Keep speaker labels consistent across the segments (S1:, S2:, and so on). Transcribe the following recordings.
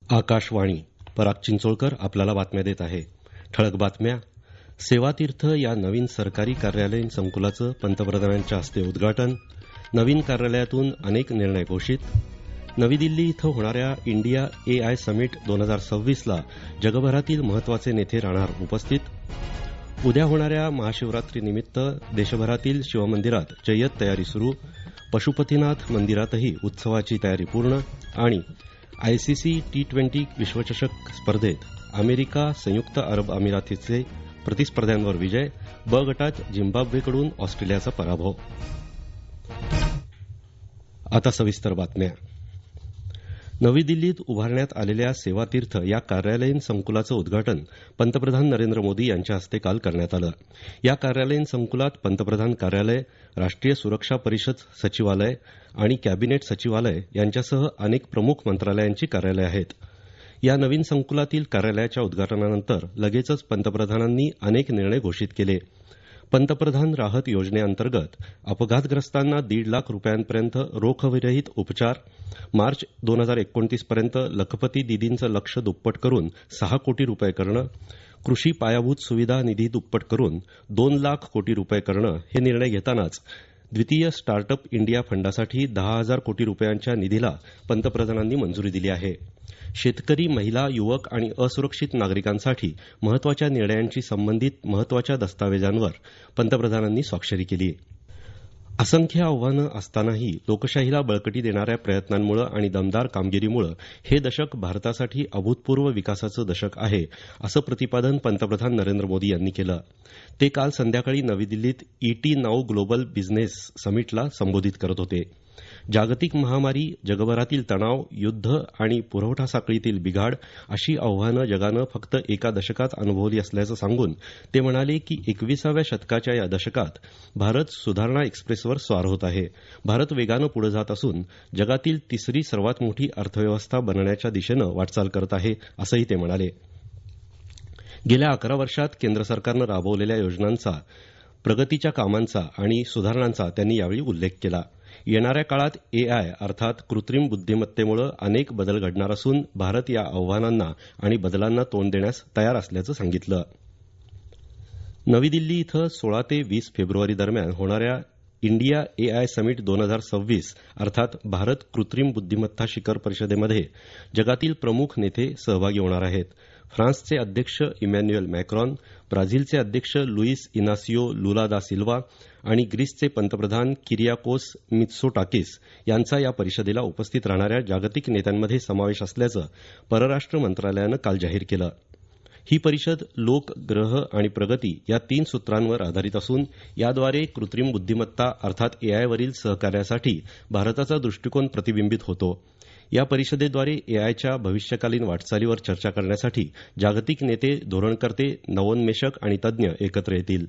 S1: आकाशवाणी. पराग चिंचोळकर आपल्याला बातम्या देत आहे. ठळक बातम्या. सेवातीर्थ या नवीन सरकारी कार्यालयीन संकुलाचं पंतप्रधानांच्या हस्ते उद्घाटन. नवीन कार्यालयातून अनेक निर्णय घोषित. नवी दिल्ली इथं होणाऱ्या इंडिया एआय समिट 2026ला जगभरातील महत्वाचे नेते राहणार उपस्थित. उद्या होणाऱ्या महाशिवरात्रीनिमित्त देशभरातील शिवमंदिरात जय्यत तयारी सुरू. पशुपतीनाथ मंदिरातही उत्सवाची तयारी पूर्ण. आणि आयसीसी T20 विश्वचषक स्पर्धेत अमेरिका, संयुक्त अरब अमिरातीचे प्रतिस्पर्ध्यांवर विजय. ब गटात झिम्बाब्वेकडून ऑस्ट्रेलियाचा पराभव. आता सविस्तर बातम्या. नवी दिल्लीत उभारण्यात आलेल्या सेवातीर्थ या कार्यालयीन संकुलाचं उद्घाटन पंतप्रधान नरेंद्र मोदी यांच्या हस्ते काल करण्यात आलं. या कार्यालयीन संकुलात पंतप्रधान कार्यालय, राष्ट्रीय सुरक्षा परिषद सचिवालय आणि कॅबिनेट सचिवालय यांच्यासह अनेक प्रमुख मंत्रालयांची कार्यालयं आहेत. या नवीन संकुलातील कार्यालयाच्या उद्घाटनानंतर लगेचच पंतप्रधानांनी अनेक निर्णय घोषित केले. पंतप्रधान राहत योजनेअंतर्गत अपघातग्रस्तांना 1.5 लाख रुपयांपर्यंत रोखविरहित उपचार. मार्च 2029 पर्यंत लखपती दीदींचं लक्ष्य दुप्पट करून 6 कोटी रुपये करणं. कृषी पायाभूत सुविधा निधी दुप्पट करून 2 लाख कोटी रुपये करणं. हे निर्णय घेतानाच द्वितीय स्टार्टअप इंडिया फंडासाठी 10,000 कोटी रुपयांच्या निधीला पंतप्रधानांनी मंजुरी दिली आहे. शेतकरी, महिला, युवक आणि असुरक्षित नागरिकांसाठी महत्वाच्या निर्णयांशी संबंधित महत्वाच्या दस्तावेजांवर पंतप्रधानांनी स्वाक्षरी केली. असंख्य आव्हानं असतानाही लोकशाहीला बळकटी देणाऱ्या प्रयत्नांमुळे आणि दमदार कामगिरीमुळे हे दशक भारतासाठी अभूतपूर्व विकासाचं दशक आहे, असं प्रतिपादन पंतप्रधान नरेंद्र मोदी यांनी केलं. ते काल संध्याकाळी नवी दिल्लीत ET नाऊ ग्लोबल बिझनेस समिटला संबोधित करत होते. जागतिक महामारी, जगभरातील तणाव, युद्ध आणि पुरवठा साखळीतील बिघाड अशी आव्हानं जगानं फक्त एका दशकात अनुभवली असल्याचं सांगून ते म्हणाले की 21व्या शतकाच्या या दशकात भारत सुधारणा एक्सप्रेसवर स्वार होत आहे. भारत वेगानं पुढे जात असून जगातील तिसरी सर्वात मोठी अर्थव्यवस्था बनण्याच्या दिशेनं वाटचाल करत आहे, असंही ते म्हणाले. गेल्या 11 वर्षात केंद्र सरकारनं राबवलेल्या योजनांचा, प्रगतीच्या कामांचा आणि सुधारणांचा त्यांनी यावेळी उल्लेख केला. येणाऱ्या काळात AI अर्थात कृत्रिम बुद्धिमत्तेमुळे अनेक बदल घडणार असून भारत या आव्हानांना आणि बदलांना तोंड देण्यास तयार असल्याचं सांगितलं. नवी दिल्ली इथं 16 ते 20 फेब्रुवारी दरम्यान होणाऱ्या इंडिया AI समिट 2026 अर्थात भारत कृत्रिम बुद्धिमत्ता शिखर परिषदेमध्ये जगातील प्रमुख नेते सहभागी होणार आहेत. फ्रान्सचे अध्यक्ष इमॅन्युएल मॅक्रॉन, ब्राझीलचे अध्यक्ष लुईस इनासियो लुला दा सिल्वा आणि ग्रीसचे पंतप्रधान किरियाकोस मित्सोटाकिस यांचा या परिषदेला उपस्थित राहणाऱ्या जागतिक नेत्यांमध्ये समावेश असल्याचं परराष्ट्र मंत्रालयानं काल जाहीर केलं. ही परिषद लोक, ग्रह आणि प्रगती या 3 सूत्रांवर आधारित असून याद्वारे कृत्रिम बुद्धिमत्ता अर्थात AI वरील सहकार्यासाठी भारताचा दृष्टिकोन प्रतिबिंबित होतो. या परिषदेद्वारे AIच्या भविष्यकालीन वाटचालीवर चर्चा करण्यासाठी जागतिक नेते, धोरणकर्ते, नवोन्मेषक आणि तज्ञ एकत्र येतील.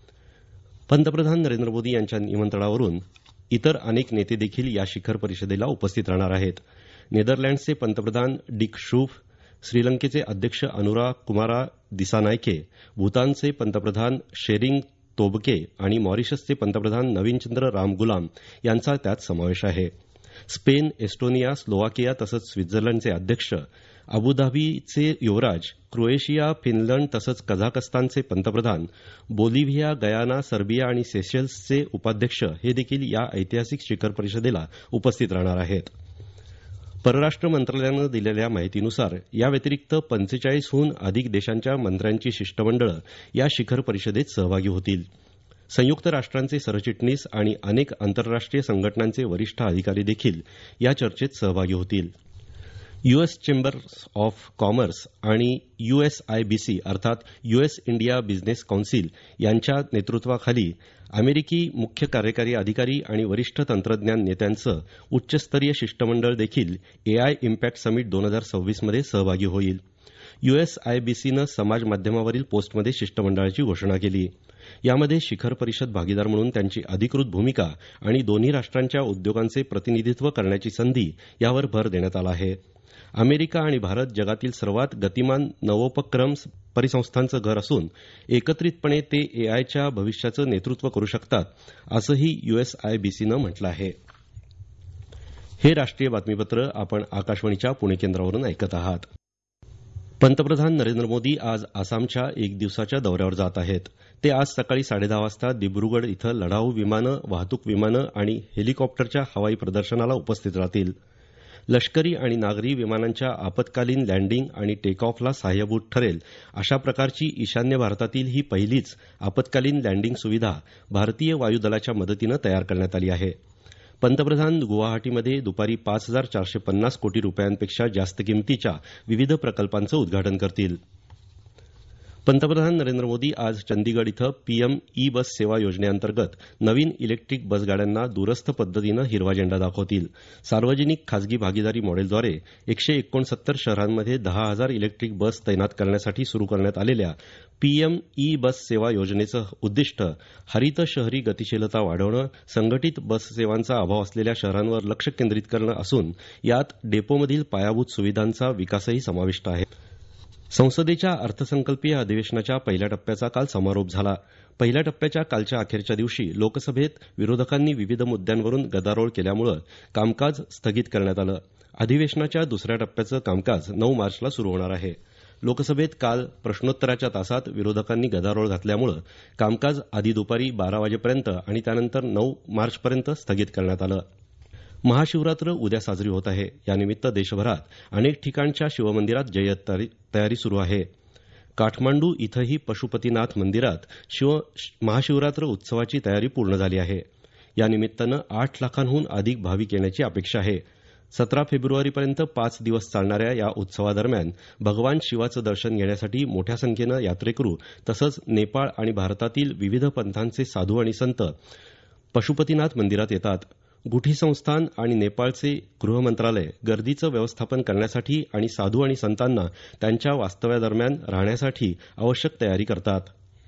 S1: पंतप्रधान नरेंद्र मोदी यांच्या निमंत्रणावरून इतर अनेक नेते देखील या शिखर परिषदेला उपस्थित राहणार आहेत. नेदरलँड्सचे पंतप्रधान डिक शूफ, श्रीलंकेचे अध्यक्ष अनुरा कुमारा दिसानायके, भूतानचे पंतप्रधान शेरिंग तोबके आणि मॉरिशसचे पंतप्रधान नवीनचंद्र रामगुलाम यांचा त्यात समावेश आहे. स्पेन, एस्टोनिया, स्लोवाकिया तसंच स्वित्झर्लंडचे अध्यक्ष, अबुधाबीचे युवराज, क्रोएशिया, फिनलंड तसंच कझाकस्तानचे पंतप्रधान, बोलिव्हिया, गयाना, सर्बिया आणि सेशेल्सचे उपाध्यक्ष हे देखील या ऐतिहासिक शिखर परिषदेला उपस्थित राहणार आहेत. परराष्ट्र मंत्रालयानं दिलेल्या माहितीनुसार या व्यतिरिक्त 45हून अधिक देशांच्या मंत्र्यांची शिष्टमंडळं या शिखर परिषदेत सहभागी होतील. संयुक्त राष्ट्रांचे सरचिटणीस आणि अनेक आंतरराष्ट्रीय संघटनांचे वरिष्ठ अधिकारी देखील या चर्चेत सहभागी होतील. US चेंबर्स ऑफ कॉमर्स आणि USIBC अर्थात US इंडिया बिझनेस कौन्सिल यांच्या नेतृत्वाखाली अमेरिकी मुख्य कार्यकारी अधिकारी आणि वरिष्ठ तंत्रज्ञान नेत्यांचं उच्चस्तरीय शिष्टमंडळ देखील AI इम्पॅक्ट समिट 2026 मध्ये सहभागी होईल. USIBCनं समाज माध्यमावरील पोस्टमध्ये शिष्टमंडळाची घोषणा केली. यामध्ये शिखर परिषद भागीदार म्हणून त्यांची अधिकृत भूमिका आणि दोन्ही राष्ट्रांच्या उद्योगांचे प्रतिनिधित्व करण्याची संधी यावर भर देण्यात आला आहे. अमेरिका आणि भारत जगातील सर्वात गतिमान नवोपक्रम परिसंस्थांचं घर असून एकत्रितपणे ते AIच्या भविष्याचं नेतृत्व करू शकतात, असंही USIBCनं म्हटलं आहे. हे राष्ट्रीय बातमीपत्र आपण आकाशवाणीच्या पुणे केंद्रावरून ऐकत आहात. पंतप्रधान नरेंद्र मोदी आज आसामच्या एक दिवसाच्या दौऱ्यावर जात आहेत. ते आज सकाळी 10:30 वाजता दिब्रुगड इथं लढाऊ विमानं, वाहतूक विमानं आणि हेलिकॉप्टरच्या हवाई प्रदर्शनाला उपस्थित राहतील. लष्करी आणि नागरी विमानांच्या आपत्कालीन लँडिंग आणि टेक ऑफला सहाय्यभूत ठरेल अशा प्रकारची ईशान्य भारतातील ही पहिलीच आपत्कालीन लँडिंग सुविधा भारतीय वायुदलाच्या मदतीनं तयार करण्यात आली आहे. पंतप्रधान गुवाहाटीमध्ये दुपारी 5,450 कोटी रुपयांपेक्षा जास्त किमतीच्या विविध प्रकल्पांचं उद्घाटन करतील. पंतप्रधान नरेंद्र मोदी आज चंदीगड इथं पीएम ई बस सेवा योजनेअंतर्गत नवीन इलेक्ट्रिक बसगाड्यांना दूरस्थ पद्धतीनं हिरवा झेंडा दाखवतील. सार्वजनिक खासगी भागीदारी मॉडेलद्वारे 169 शहरांमध्ये 10,000 इलेक्ट्रिक बस तैनात करण्यासाठी सुरू करण्यात आलेल्या पीएम ई बस सेवा योजनेचं उद्दिष्ट हरित शहरी गतिशीलता वाढवणं, संघटित बस सेवांचा अभाव असलेल्या शहरांवर लक्ष केंद्रित करणं असून यात डेपोमधील पायाभूत सुविधांचा विकासही समाविष्ट आहे. संसदेच्या अर्थसंकल्पीय अधिवेशनाच्या पहिल्या टप्प्याचा काल समारोप झाला. पहिल्या टप्प्याच्या कालच्या अखेरच्या दिवशी लोकसभेत विरोधकांनी विविध मुद्द्यांवरून गदारोळ केल्यामुळे कामकाज स्थगित करण्यात आलं. अधिवेशनाच्या दुसऱ्या टप्प्याचं कामकाज 9 मार्चला सुरू होणार आहे. लोकसभेत काल प्रश्नोत्तराच्या तासात विरोधकांनी गदारोळ घातल्यामुळे कामकाज आधी दुपारी 12 वाजेपर्यंत आणि त्यानंतर 9 मार्चपर्यंत स्थगित करण्यात आलं. महाशिवरात्र उद्या साजरी होत आहे. यानिमित्त देशभरात अनेक ठिकाणच्या शिवमंदिरात जय्यत तयारी सुरू आहे. काठमांडू इथंही पशुपतीनाथ मंदिरात महाशिवरात्र उत्सवाची तयारी पूर्ण झाली आहे. यानिमित्तानं 8 लाखांहून अधिक भाविक येण्याची अपेक्षा आहे. 17 फेब्रुवारीपर्यंत 5 दिवस चालणाऱ्या या उत्सवादरम्यान भगवान शिवाचं दर्शन घेण्यासाठी मोठ्या संख्येनं यात्रेकरू तसंच नेपाळ आणि भारतातील विविध पंथांचे साधू आणि संत पशुपतीनाथ मंदिरात येतात. गुठी संस्थान आणि नेपाळचे गृह मंत्रालय गर्दीचं व्यवस्थापन करण्यासाठी आणि साधू आणि संतांना त्यांच्या वास्तव्यादरम्यान राहण्यासाठी आवश्यक तयारी करतात.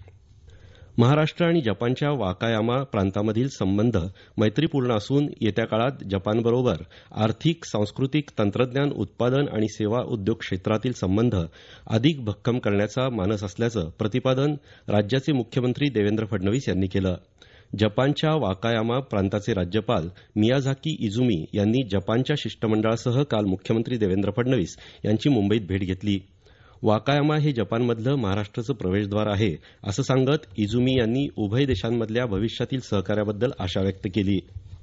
S1: महाराष्ट्र आणि जपानच्या वाकायामा प्रांतामधील संबंध मैत्रीपूर्ण असून येत्या काळात जपानबरोबर आर्थिक, सांस्कृतिक, तंत्रज्ञान, उत्पादन आणि सेवा उद्योग क्षेत्रातील संबंध अधिक भक्कम करण्याचा मानस असल्याचं प्रतिपादन राज्याचे मुख्यमंत्री देवेंद्र फडणवीस यांनी केलं. जपानच्या वाकायामा प्रांताचे राज्यपाल मियाझाकी इझुमी यांनी जपानच्या शिष्टमंडळासह काल मुख्यमंत्री देवेंद्र फडणवीस यांची मुंबईत भेट घेतली. वाकायामा हे जपानमधलं महाराष्ट्राचं प्रवेशद्वार आहे असं सांगत इझुमी यांनी उभय देशांमधल्या भविष्यातील सहकार्याबद्दल आशा व्यक्त केली.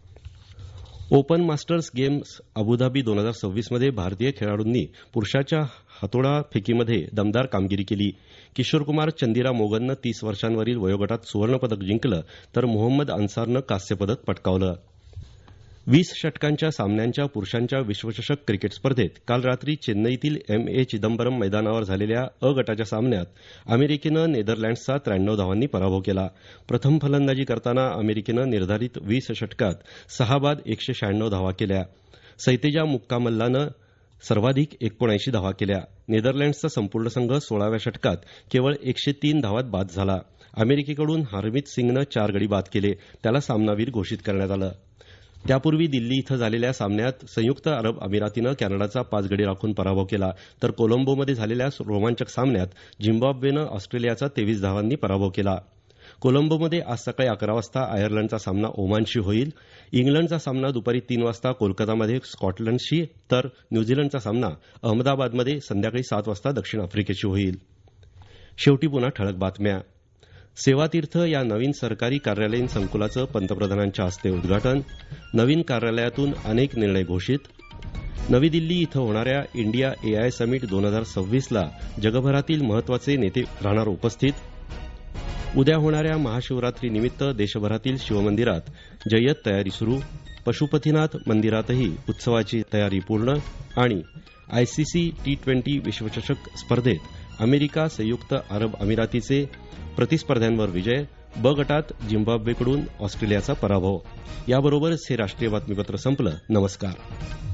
S1: ओपन मास्टर्स गेम्स अबुधाबी 2026 मध्ये भारतीय खेळाडूंनी पुरुषाच्या हातोडा फेकीमध्ये दमदार कामगिरी केली. किशोरकुमार चंदिरा मोगननं 30 वर्षांवरील वयोगटात सुवर्णपदक जिंकलं तर मोहम्मद अन्सारनं कांस्यपदक पटकावलं. 20 षटकांच्या सामन्यांच्या पुरुषांच्या विश्वचषक क्रिकेट स्पर्धेत काल रात्री चेन्नईतील एम.ए. चिदंबरम मैदानावर झालेल्या अ गटाच्या सामन्यात अमेरिकेनं नेदरलँड्सचा 93 धावांनी पराभव केला. प्रथम फलंदाजी करताना अमेरिकेनं निर्धारित 20 षटकात 6 बाद 196 धावा केल्या. सैतेजा मुक्कामल्लानं सर्वाधिक 79 धावा केल्या. नेदरलँड्सचा संपूर्ण संघ 16व्या षटकात केवळ 103 धावात बाद झाला. अमेरिकेकडून हरमीत सिंगनं 4 गडी बाद केले. त्याला सामनावीर घोषित करण्यात आलं. त्यापूर्वी दिल्ली इथं झालेल्या सामन्यात संयुक्त अरब अमिरातीनं कॅनडाचा 5 गडी राखून पराभव केला तर कोलंबोमध्ये झालेल्या रोमांचक सामन्यात झिम्बाब्वेनं ऑस्ट्रेलियाचा 23 धावांनी पराभव केला. कोलंबोमध्ये आज सकाळी 11 वाजता आयर्लंडचा सामना ओमानशी होईल. इंग्लंडचा सामना दुपारी 3 वाजता कोलकातामध्ये स्कॉटलंडशी तर न्यूझीलंडचा सामना अहमदाबादमध्ये संध्याकाळी 7 वाजता दक्षिण आफ्रिकेशी होईल. शेवटी पुन्हा ठळक बातम्या. सेवातीर्थ या नवीन सरकारी कार्यालयीन संकुलाचं पंतप्रधानांच्या हस्ते उद्घाटन. नवीन कार्यालयातून अनेक निर्णय घोषित. नवी दिल्ली इथं होणाऱ्या इंडिया एआय समिट 2026ला जगभरातील महत्वाचे नेते राहणार उपस्थित. उद्या होणाऱ्या महाशिवरात्रीनिमित्त देशभरातील शिवमंदिरात जय्यत तयारी सुरू. पशुपतीनाथ मंदिरातही उत्सवाची तयारी पूर्ण. आणि आयसीसी T20 विश्वचषक स्पर्धेत अमेरिका, संयुक्त अरब अमिरातीचे प्रतिस्पर्ध्यांवर विजय. ब गटात झिम्बाब्वेकडून ऑस्ट्रेलियाचा पराभव. याबरोबरच हे राष्ट्रीय बातमीपत्र संपलं. नमस्कार.